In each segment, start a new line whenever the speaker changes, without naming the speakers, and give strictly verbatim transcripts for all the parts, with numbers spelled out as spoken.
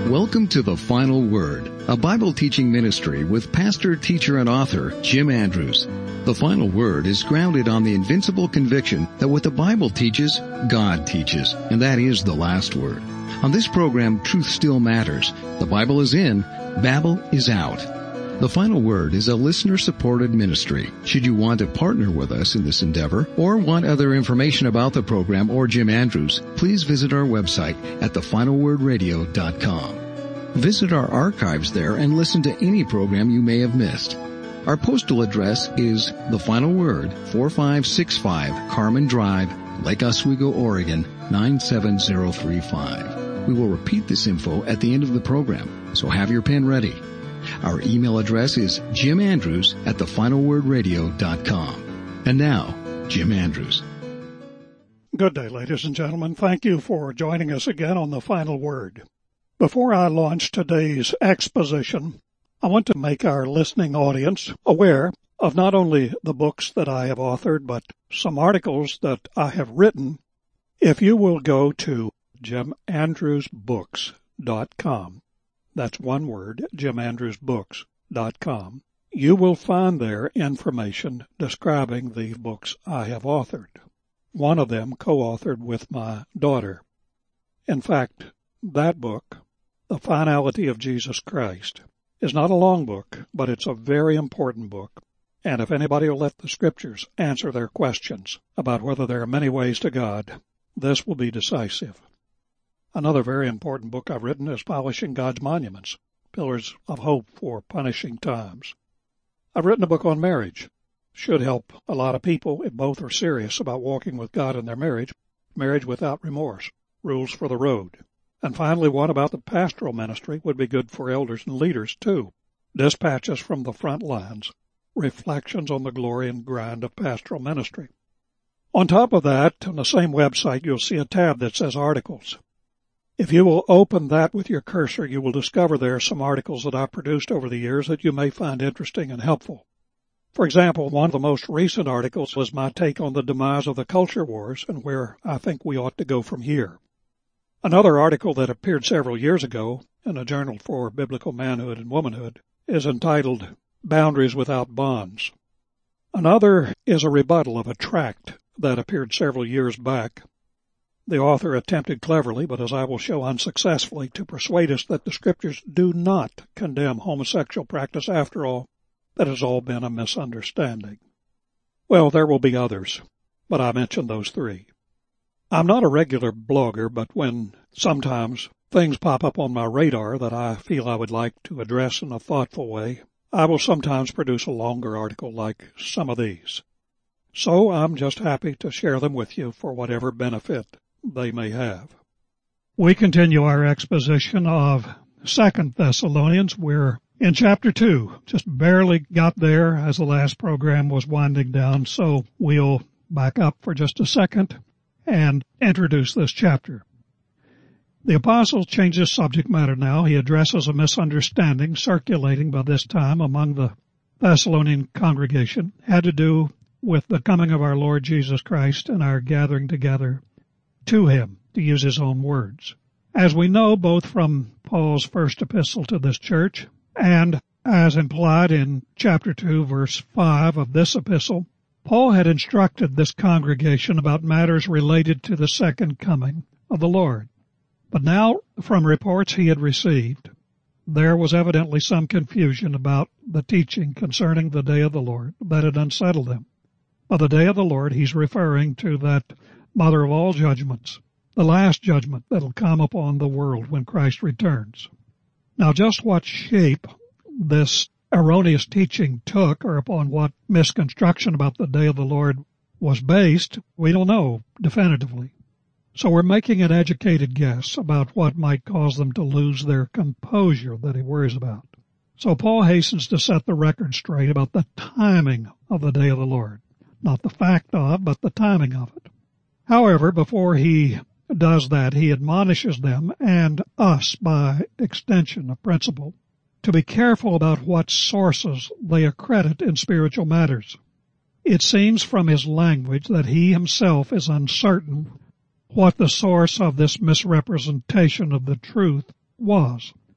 Welcome to The Final Word, a Bible teaching ministry with pastor, teacher, and author Jim Andrews. The Final Word is grounded on the invincible conviction that what the Bible teaches, God teaches, and that is the last word. On this program, truth still matters. The Bible is in, Babel is out. The Final Word is a listener-supported ministry. Should you want to partner with us in this endeavor or want other information about the program or Jim Andrews, please visit our website at the final word radio dot com. Visit our archives there and listen to any program you may have missed. Our postal address is The Final Word, four five six five Carmen Drive, Lake Oswego, Oregon, nine seven zero three five. We will repeat this info at the end of the program, so have your pen ready. Our email address is jim andrews at the final word radio dot com. And now, Jim Andrews.
Good day, ladies and gentlemen. Thank you for joining us again on The Final Word. Before I launch today's exposition, I want to make our listening audience aware of not only the books that I have authored, but some articles that I have written. If you will go to jim andrews books dot com, that's one word, jim andrews books dot com, you will find there information describing the books I have authored. One of them co-authored with my daughter. In fact, that book, The Finality of Jesus Christ, is not a long book, but it's a very important book. And if anybody will let the Scriptures answer their questions about whether there are many ways to God, this will be decisive. Another very important book I've written is Polishing God's Monuments, Pillars of Hope for Punishing Times. I've written a book on marriage. Should help a lot of people if both are serious about walking with God in their marriage. Marriage Without Remorse, Rules for the Road. And finally, one about the pastoral ministry would be good for elders and leaders, too. Dispatches from the Front Lines, Reflections on the Glory and Grind of Pastoral Ministry. On top of that, on the same website, you'll see a tab that says Articles. If you will open that with your cursor, you will discover there are some articles that I've produced over the years that you may find interesting and helpful. For example, one of the most recent articles was my take on the demise of the culture wars and where I think we ought to go from here. Another article that appeared several years ago in a journal for biblical manhood and womanhood is entitled Boundaries Without Bonds. Another is a rebuttal of a tract that appeared several years back. The author attempted cleverly, but as I will show unsuccessfully, to persuade us that the Scriptures do not condemn homosexual practice after all. That has all been a misunderstanding. Well, there will be others, but I mentioned those three. I'm not a regular blogger, but when sometimes things pop up on my radar that I feel I would like to address in a thoughtful way, I will sometimes produce a longer article like some of these. So I'm just happy to share them with you for whatever benefit they may have. We continue our exposition of Second Thessalonians. We're in chapter two, just barely got there as the last program was winding down, so we'll back up for just a second and introduce this chapter. The apostle changes subject matter now. He addresses a misunderstanding circulating by this time among the Thessalonian congregation. It had to do with the coming of our Lord Jesus Christ and our gathering together to him, to use his own words. As we know, both from Paul's first epistle to this church and as implied in chapter two, verse five of this epistle, Paul had instructed this congregation about matters related to the second coming of the Lord. But now, from reports he had received, there was evidently some confusion about the teaching concerning the day of the Lord that had unsettled them. By the day of the Lord, he's referring to that mother of all judgments, the last judgment that'll come upon the world when Christ returns. Now, just what shape this erroneous teaching took, or upon what misconstruction about the day of the Lord was based, we don't know definitively. So we're making an educated guess about what might cause them to lose their composure that he worries about. So Paul hastens to set the record straight about the timing of the day of the Lord. Not the fact of, but the timing of it. However, before he does that, he admonishes them, and us by extension of principle, to be careful about what sources they accredit in spiritual matters. It seems from his language that he himself is uncertain what the source of this misrepresentation of the truth was.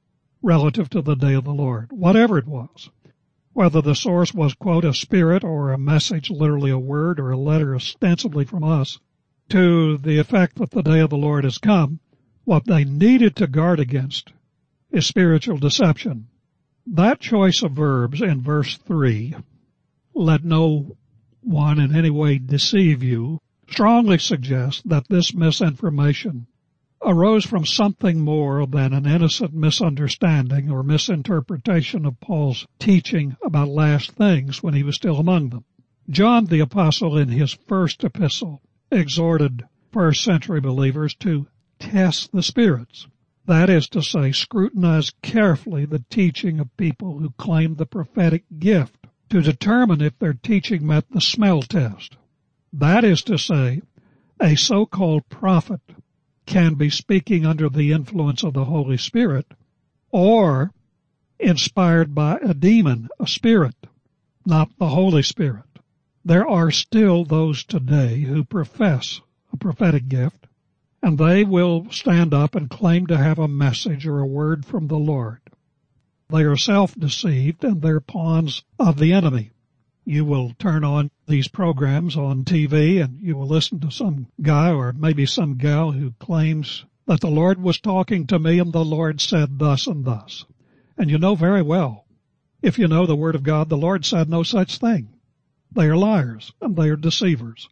relative to the day of the Lord, whatever it was. Whether the source was, quote, a spirit or a message, literally a word, or a letter ostensibly from us, to the effect that the day of the Lord has come, what they needed to guard against is spiritual deception. That choice of verbs in verse three, let no one in any way deceive you, strongly suggests that this misinformation arose from something more than an innocent misunderstanding or misinterpretation of Paul's teaching about last things when he was still among them. John the Apostle, in his first epistle, exhorted first century believers to test the spirits. That is to say, scrutinize carefully the teaching of people who claim the prophetic gift to determine if their teaching met the smell test. That is to say, a so-called prophet can be speaking under the influence of the Holy Spirit or inspired by a demon, a spirit, not the Holy Spirit. There are still those today who profess a prophetic gift, and they will stand up and claim to have a message or a word from the Lord. They are self-deceived, and they're pawns of the enemy. You will turn on these programs on T V and you will listen to some guy or maybe some gal who claims that the Lord was talking to me and the Lord said thus and thus. And you know very well, if you know the Word of God, the Lord said no such thing. They are liars and they are deceivers.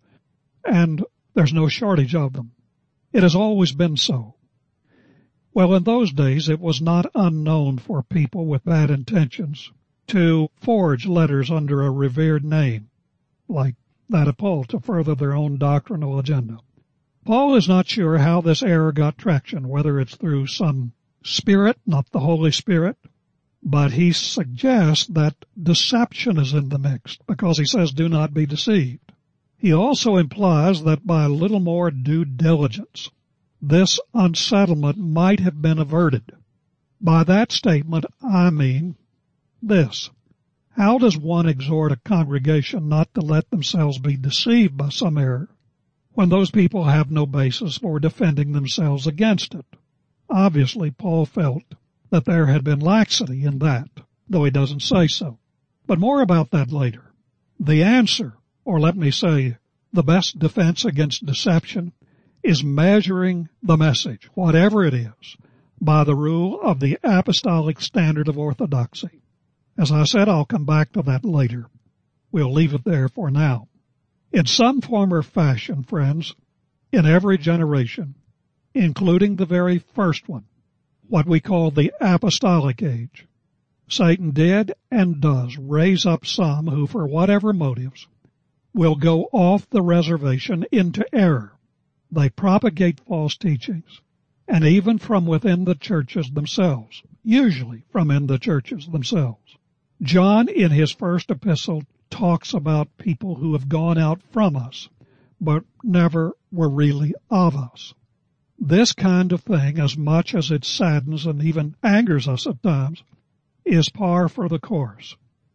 And there's no shortage of them. It has always been so. Well, in those days, it was not unknown for people with bad intentions to forge letters under a revered name, like that of Paul, to further their own doctrinal agenda. Paul is not sure how this error got traction, whether it's through some spirit, not the Holy Spirit, but he suggests that deception is in the mix, because he says, do not be deceived. He also implies that by a little more due diligence, this unsettlement might have been averted. By that statement, I mean this: how does one exhort a congregation not to let themselves be deceived by some error when those people have no basis for defending themselves against it? Obviously, Paul felt that there had been laxity in that, though he doesn't say so. But more about that later. The answer, or let me say, the best defense against deception, is measuring the message, whatever it is, by the rule of the apostolic standard of orthodoxy. As I said, I'll come back to that later. We'll leave it there for now. In some form or fashion, friends, in every generation, including the very first one, what we call the apostolic age, Satan did and does raise up some who, for whatever motives, will go off the reservation into error. They propagate false teachings, and even from within the churches themselves, usually from in the churches themselves. John, in his first epistle, talks about people who have gone out from us, but never were really of us. This kind of thing, as much as it saddens and even angers us at times, is par for the course.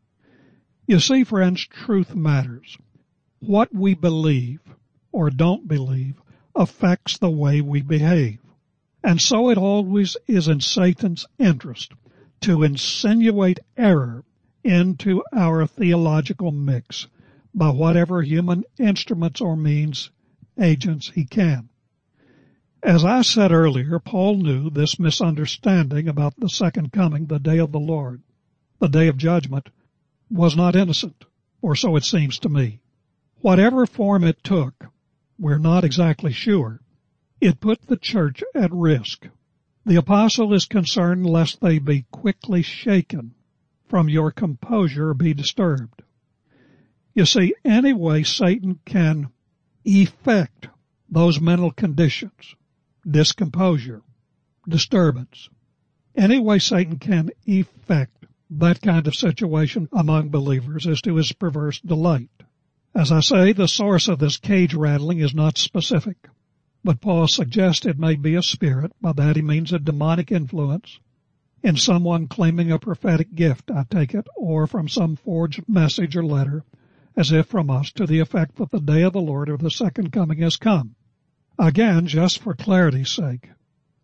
You see, friends, truth matters. What we believe or don't believe affects the way we behave. And so it always is in Satan's interest to insinuate error into our theological mix by whatever human instruments or means, agents he can. As I said earlier, Paul knew this misunderstanding about the second coming, the day of the Lord, the day of judgment, was not innocent, or so it seems to me. Whatever form it took, we're not exactly sure, it put the church at risk. The apostle is concerned lest they be quickly shaken from your composure or be disturbed. You see, any way Satan can effect those mental conditions, discomposure, disturbance, any way Satan can effect that kind of situation among believers is to his perverse delight. As I say, the source of this cage rattling is not specific, but Paul suggests it may be a spirit. By that he means a demonic influence in someone claiming a prophetic gift, I take it, or from some forged message or letter, as if from us, to the effect that the day of the Lord or the second coming has come. Again, just for clarity's sake,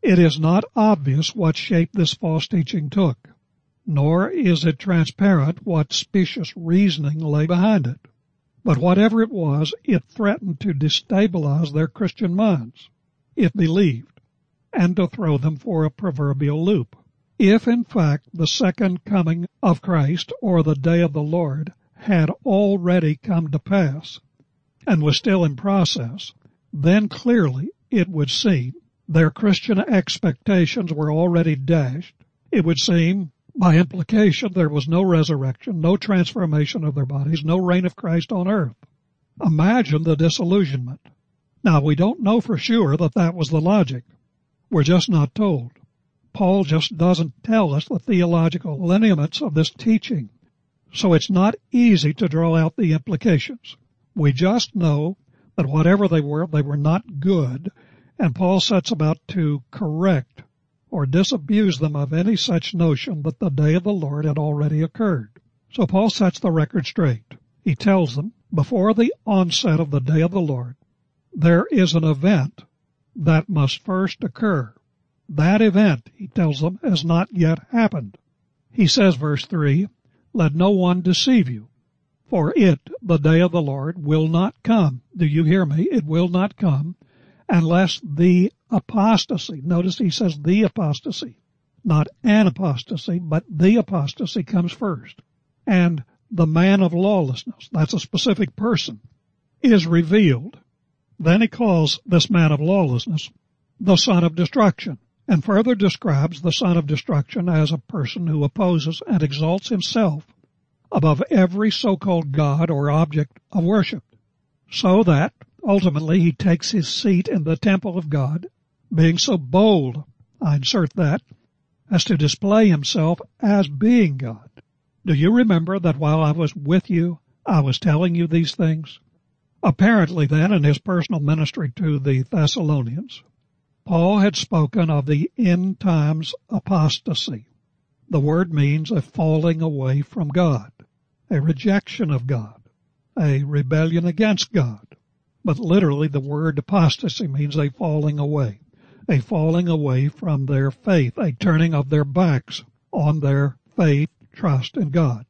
It is not obvious what shape this false teaching took, nor is it transparent what specious reasoning lay behind it. But whatever it was, it threatened to destabilize their Christian minds, if believed, and to throw them for a proverbial loop. If, in fact, the second coming of Christ, or the day of the Lord, had already come to pass, and was still in process, then clearly it would seem their Christian expectations were already dashed. It would seem, by implication, there was no resurrection, no transformation of their bodies, no reign of Christ on earth. Imagine the disillusionment. Now, we don't know for sure that that was the logic. We're just not told. Paul just doesn't tell us the theological lineaments of this teaching, so it's not easy to draw out the implications. We just know that whatever they were, they were not good, and Paul sets about to correct or disabuse them of any such notion that the day of the Lord had already occurred. So Paul sets the record straight. He tells them, before the onset of the day of the Lord, there is an event that must first occur. That event, he tells them, has not yet happened. He says, verse three, let no one deceive you, for it, the day of the Lord, will not come. Do you hear me? It will not come unless the apostasy, notice he says the apostasy, not an apostasy, but the apostasy comes first. And the man of lawlessness, that's a specific person, is revealed. Then he calls this man of lawlessness the son of destruction, and further describes the son of destruction as a person who opposes and exalts himself above every so-called God or object of worship, so that ultimately he takes his seat in the temple of God, being so bold, I insert that, as to display himself as being God. Do you remember that while I was with you, I was telling you these things? Apparently then, in his personal ministry to the Thessalonians, Paul had spoken of the end times apostasy. The word means a falling away from God, a rejection of God, a rebellion against God. But literally the word apostasy means a falling away, a falling away from their faith, a turning of their backs on their faith, trust in God.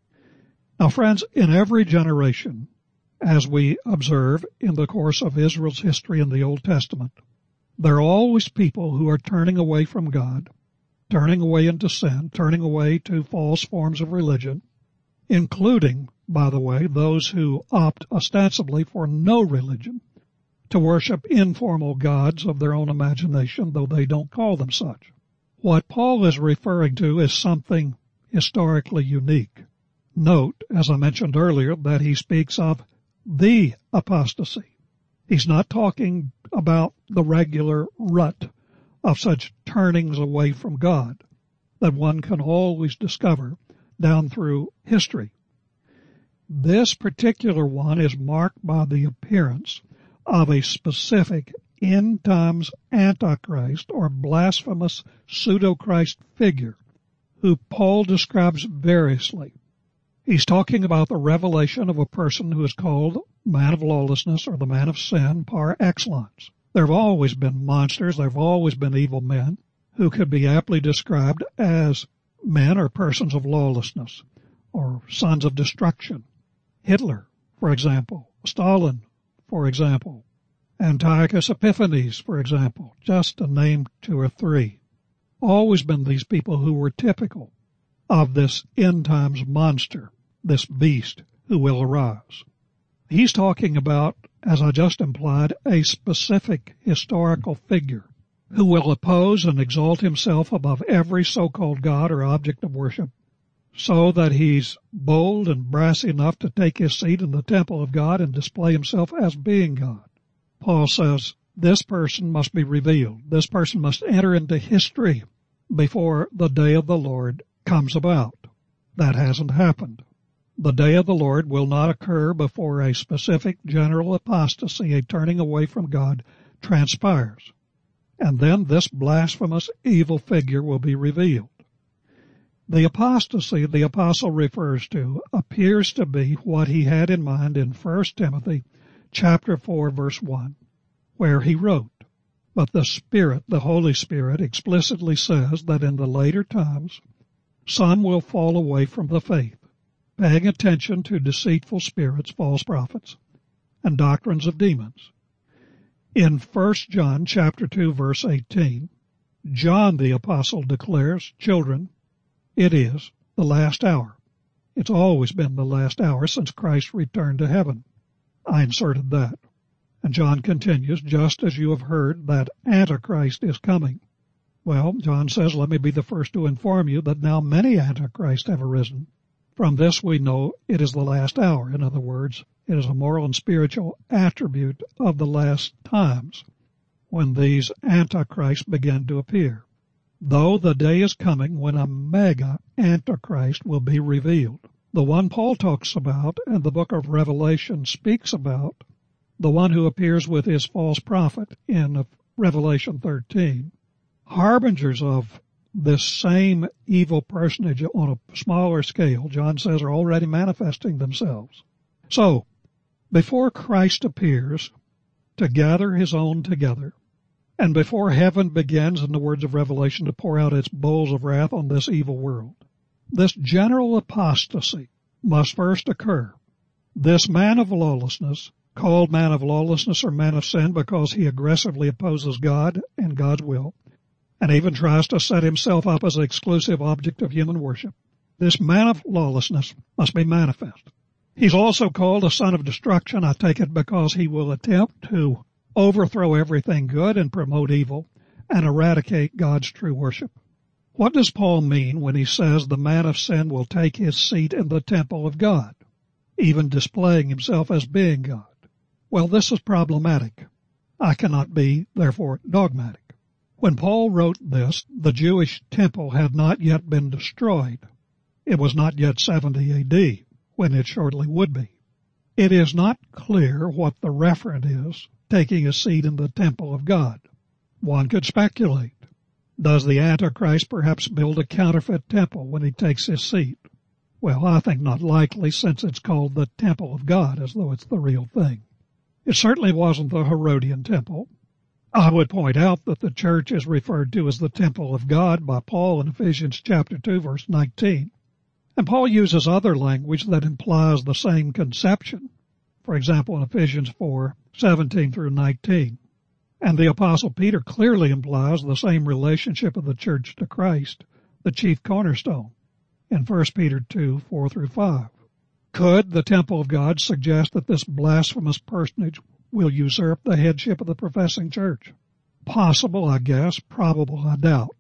Now, friends, in every generation, as we observe in the course of Israel's history in the Old Testament, there are always people who are turning away from God, turning away into sin, turning away to false forms of religion, including, by the way, those who opt ostensibly for no religion, to worship informal gods of their own imagination, though they don't call them such. What Paul is referring to is something historically unique. Note, as I mentioned earlier, that he speaks of the apostasy. He's not talking about the regular rut of such turnings away from God that one can always discover down through history. This particular one is marked by the appearance of a specific end times Antichrist or blasphemous pseudo-Christ figure who Paul describes variously. He's talking about the revelation of a person who is called man of lawlessness or the man of sin par excellence. There have always been monsters, there have always been evil men who could be aptly described as men or persons of lawlessness or sons of destruction. Hitler, for example, Stalin, for example, Antiochus Epiphanes, for example, just to name two or three. Always been these people who were typical of this end times monster, this beast who will arise. He's talking about, as I just implied, a specific historical figure who will oppose and exalt himself above every so-called God or object of worship, so that he's bold and brassy enough to take his seat in the temple of God and display himself as being God. Paul says this person must be revealed. This person must enter into history before the day of the Lord comes about. That hasn't happened. The day of the Lord will not occur before a specific general apostasy, a turning away from God, transpires. And then this blasphemous evil figure will be revealed. The apostasy the apostle refers to appears to be what he had in mind in First Timothy chapter four, verse one, where he wrote, But the Spirit, the Holy Spirit, explicitly says that in the later times, some will fall away from the faith, paying attention to deceitful spirits, false prophets, and doctrines of demons. In First John chapter two, verse eighteen, John the Apostle declares, "Children, it is the last hour." It's always been the last hour since Christ returned to heaven. I inserted that. And John continues, "Just as you have heard that Antichrist is coming." Well, John says, "Let me be the first to inform you that now many Antichrists have arisen. From this we know it is the last hour." In other words, it is a moral and spiritual attribute of the last times when these Antichrists begin to appear. Though the day is coming when a mega Antichrist will be revealed. The one Paul talks about and the book of Revelation speaks about, the one who appears with his false prophet in Revelation thirteen, harbingers of this same evil personage on a smaller scale, John says, are already manifesting themselves. So, before Christ appears to gather his own together, and before heaven begins, in the words of Revelation, to pour out its bowls of wrath on this evil world, this general apostasy must first occur. This man of lawlessness, called man of lawlessness or man of sin because he aggressively opposes God and God's will, and even tries to set himself up as an exclusive object of human worship. This man of lawlessness must be manifest. He's also called a son of destruction, I take it, because he will attempt to overthrow everything good and promote evil and eradicate God's true worship. What does Paul mean when he says the man of sin will take his seat in the temple of God, even displaying himself as being God? Well, this is problematic. I cannot be, therefore, dogmatic. When Paul wrote this, the Jewish temple had not yet been destroyed. It was not yet seventy A D, when it shortly would be. It is not clear what the referent is, taking a seat in the temple of God. One could speculate. Does the Antichrist perhaps build a counterfeit temple when he takes his seat? Well, I think not likely, since it's called the temple of God, as though it's the real thing. It certainly wasn't the Herodian temple. I would point out that the church is referred to as the temple of God by Paul in Ephesians chapter two, verse nineteen. And Paul uses other language that implies the same conception. For example, in Ephesians four, seventeen through nineteen. And the Apostle Peter clearly implies the same relationship of the church to Christ, the chief cornerstone, in First Peter two, four through five. Could the temple of God suggest that this blasphemous personage will usurp the headship of the professing church? Possible, I guess. Probable, I doubt.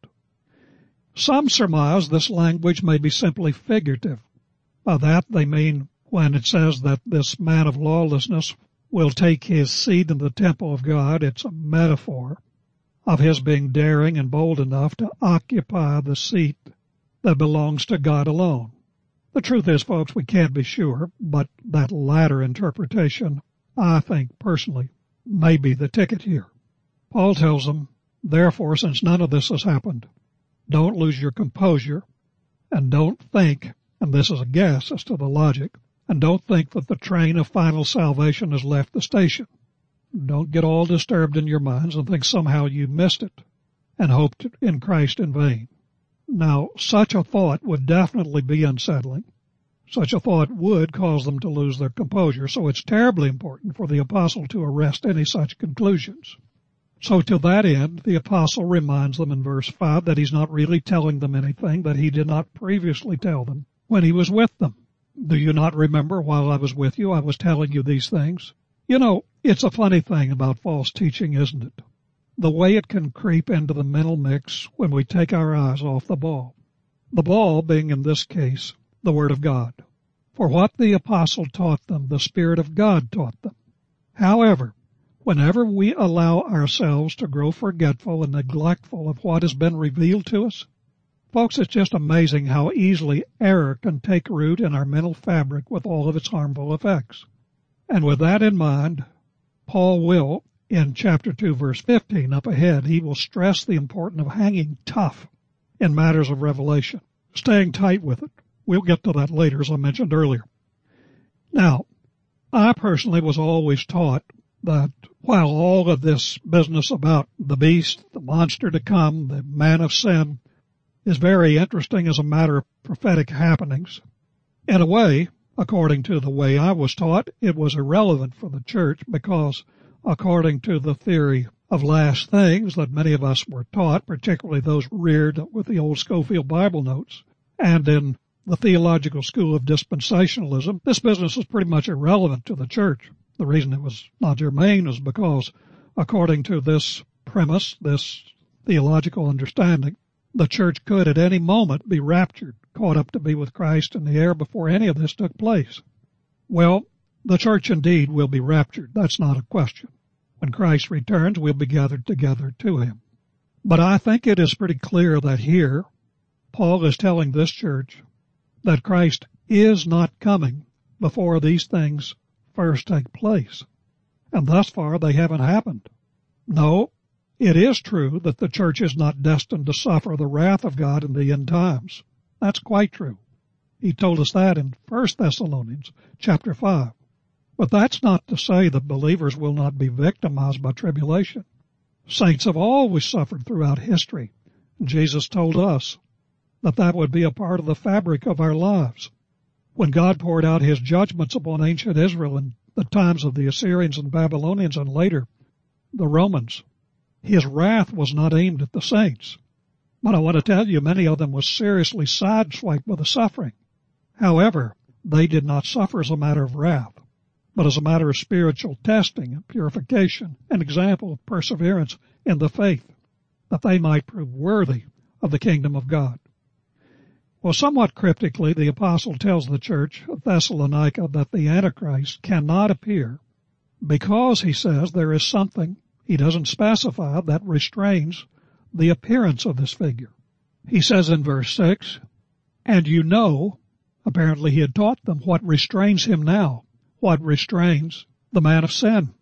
Some surmise this language may be simply figurative. By that they mean when it says that this man of lawlessness will take his seat in the temple of God, it's a metaphor of his being daring and bold enough to occupy the seat that belongs to God alone. The truth is, folks, we can't be sure, but that latter interpretation, I think personally, may be the ticket here. Paul tells them, therefore, since none of this has happened, don't lose your composure, and don't think, and this is a guess as to the logic, and don't think that the train of final salvation has left the station. Don't get all disturbed in your minds and think somehow you missed it and hoped in Christ in vain. Now, such a thought would definitely be unsettling. Such a thought would cause them to lose their composure, so it's terribly important for the apostle to arrest any such conclusions. So to that end, the apostle reminds them in verse five that he's not really telling them anything that he did not previously tell them when he was with them. Do you not remember while I was with you, I was telling you these things? You know, it's a funny thing about false teaching, isn't it? The way it can creep into the mental mix when we take our eyes off the ball. The ball being, in this case, the Word of God. For what the apostle taught them, the Spirit of God taught them. However, whenever we allow ourselves to grow forgetful and neglectful of what has been revealed to us, folks, it's just amazing how easily error can take root in our mental fabric with all of its harmful effects. And with that in mind, Paul will, in chapter two, verse fifteen, up ahead, he will stress the importance of hanging tough in matters of revelation, staying tight with it. We'll get to that later, as I mentioned earlier. Now, I personally was always taught that while all of this business about the beast, the monster to come, the man of sin, is very interesting as a matter of prophetic happenings, in a way, according to the way I was taught, it was irrelevant for the church because, according to the theory of last things that many of us were taught, particularly those reared with the old Scofield Bible notes, and in the theological school of dispensationalism, this business is pretty much irrelevant to the church. The reason it was not germane is because, according to this premise, this theological understanding, the church could at any moment be raptured, caught up to be with Christ in the air before any of this took place. Well, the church indeed will be raptured. That's not a question. When Christ returns, we'll be gathered together to him. But I think it is pretty clear that here, Paul is telling this church that Christ is not coming before these things first take place. And thus far, they haven't happened. No, it is true that the church is not destined to suffer the wrath of God in the end times. That's quite true. He told us that in First Thessalonians chapter five. But that's not to say that believers will not be victimized by tribulation. Saints have always suffered throughout history. And Jesus told us that that would be a part of the fabric of our lives. When God poured out his judgments upon ancient Israel in the times of the Assyrians and Babylonians and later the Romans, his wrath was not aimed at the saints. But I want to tell you, many of them were seriously sideswiped by the suffering. However, they did not suffer as a matter of wrath, but as a matter of spiritual testing and purification, an example of perseverance in the faith, that they might prove worthy of the kingdom of God. Well, somewhat cryptically, the apostle tells the church of Thessalonica that the Antichrist cannot appear because, he says, there is something, he doesn't specify, that restrains the appearance of this figure. He says in verse six, and you know, apparently he had taught them what restrains him now, what restrains the man of sin,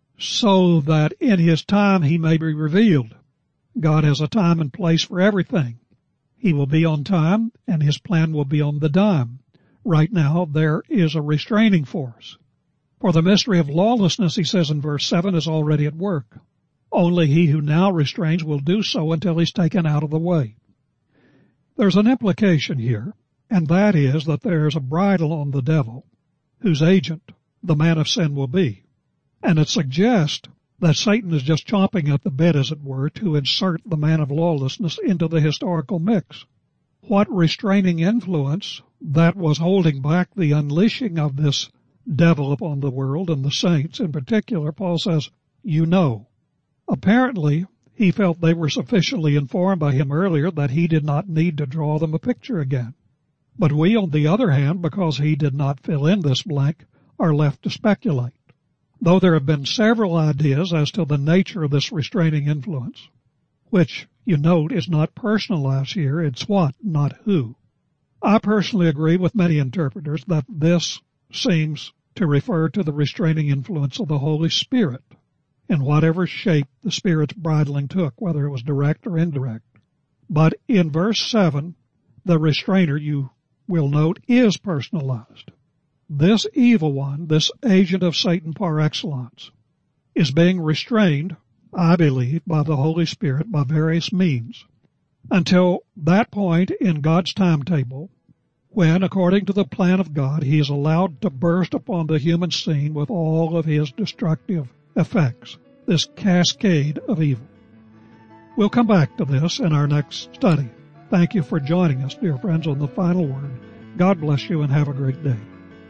so that in his time he may be revealed. God has a time and place for everything. He will be on time, and his plan will be on the dime. Right now, there is a restraining force. For the mystery of lawlessness, he says in verse seven, is already at work. Only he who now restrains will do so until he's taken out of the way. There's an implication here, and that is that there's a bridle on the devil, whose agent the man of sin will be. And it suggests that Satan is just chomping at the bit, as it were, to insert the man of lawlessness into the historical mix. What restraining influence that was holding back the unleashing of this devil upon the world and the saints in particular, Paul says, you know. Apparently, he felt they were sufficiently informed by him earlier that he did not need to draw them a picture again. But we, on the other hand, because he did not fill in this blank, are left to speculate. Though there have been several ideas as to the nature of this restraining influence, which, you note, is not personalized here, it's what, not who. I personally agree with many interpreters that this seems to refer to the restraining influence of the Holy Spirit in whatever shape the Spirit's bridling took, whether it was direct or indirect. But in verse seven, the restrainer, you will note, is personalized. This evil one, this agent of Satan par excellence, is being restrained, I believe, by the Holy Spirit by various means until that point in God's timetable when, according to the plan of God, he is allowed to burst upon the human scene with all of his destructive effects, this cascade of evil. We'll come back to this in our next study. Thank you for joining us, dear friends, on The Final Word. God bless you and have a great day.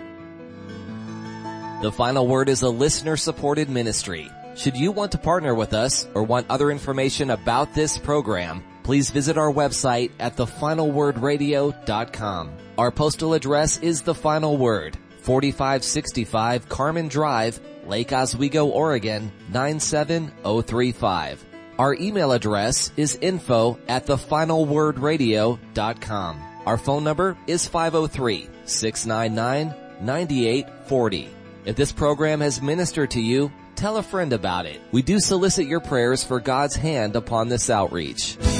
The Final Word is a listener-supported ministry. Should you want to partner with us or want other information about this program, please visit our website at the final word radio dot com. Our postal address is The Final Word, forty-five sixty-five Carmen Drive, Lake Oswego, Oregon, nine seven zero three five. Our email address is info at the final word radio dot com. Our phone number is five oh three, six nine nine, nine eight four oh. If this program has ministered to you, tell a friend about it. We do solicit your prayers for God's hand upon this outreach.